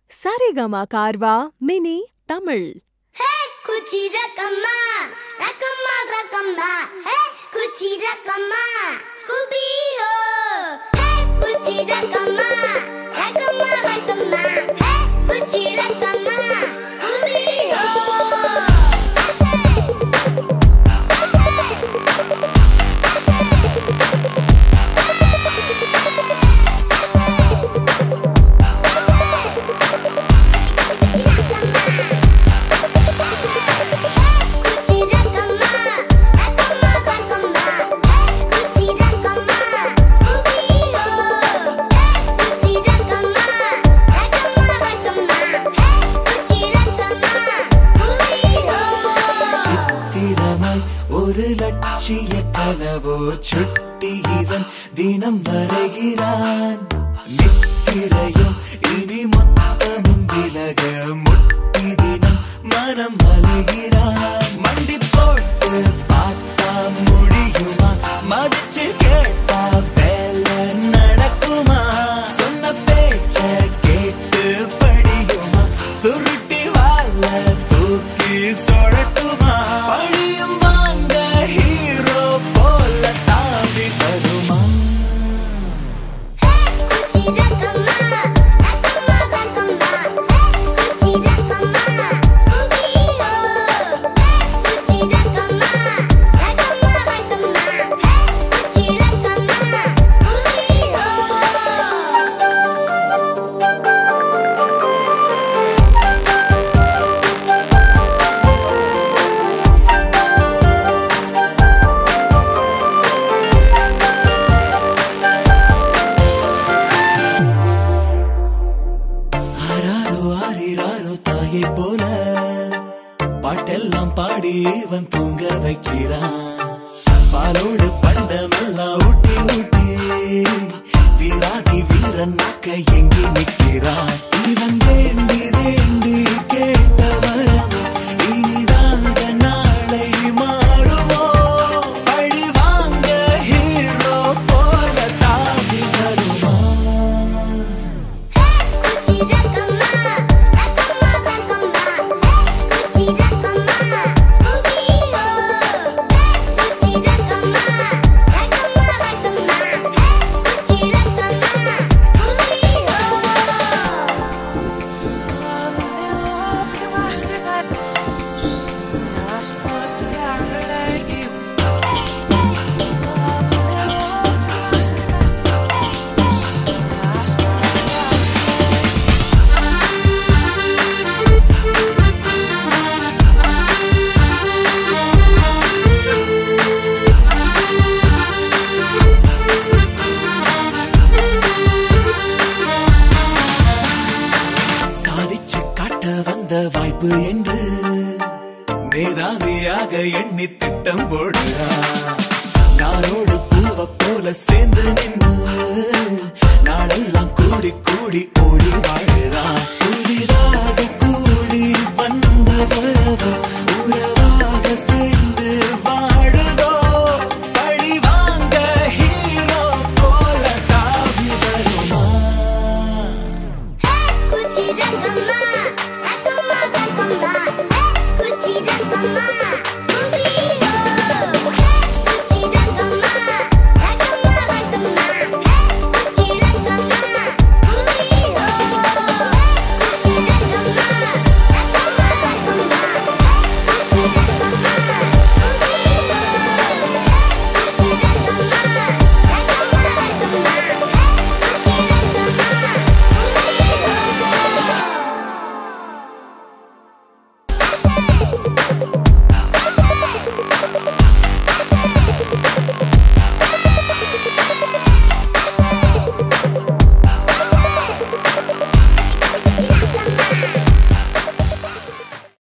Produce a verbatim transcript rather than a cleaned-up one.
Saregama Carvaan mini Tamil. Hey குச்சி ரக்கம்மா ரக்கம்மா ரக்கம்மா ஹே குச்சி ரக்கம்மா ஸ்கூபி ஹோ ஹே குச்சி ரக்கம்மா ரக்கம்மா ரக்கம்மா ஹே குச்சி ரக்கம்மா ஸ்கூபி ஹோ ஒரு லட்சிய கனவோ சுட்டி இவன் தினம் வரைகிறான். நித்திரையும் இனி மொத்தமும் விலக முட்டி தினம் மனம் அழுகிறான். மண்டி போட்டு பார்த்தா முடியுமா, மதிச்சு கேட்டா வேலை நடக்குமா, சொன்ன பேச்ச கேட்டு படியுமா, சுருட்டி வாழ தூக்கி சொழட்டுமா, படியும் ஹீரோ போல தாவி வருமா. தாயை போல பாட்டெல்லாம் பாடி இவன் தூங்க வைக்கிறான். பாலோடு பண்டமெல்லாம் ஊட்டி ஊட்டி வீராதி வீரன் நாக்க எங்கி நிற்கிறான். இவன் வேண்டி வேண்டி கேட்ட வரம் இனிதாக நாளை மாறுவோ, பழி வாங்க ஹீரோ போல தாவி வருமா. வந்த வாய்ப்பு என்று மேதாவியாக எண்ணி திட்டம் போடுகிறான். நாளோடு பூவ போல சேர்ந்து நின்று நாளெல்லாம் கூடி கூடி ஓடி வாழ்கிறான். புதிதாக கூடி வந்த வரவு உறவாக சேர்ந்து வாழுதோ, பழி வாங்க ஹீரோ போல தாவி வருமா. குச்சி ரக்கம்மா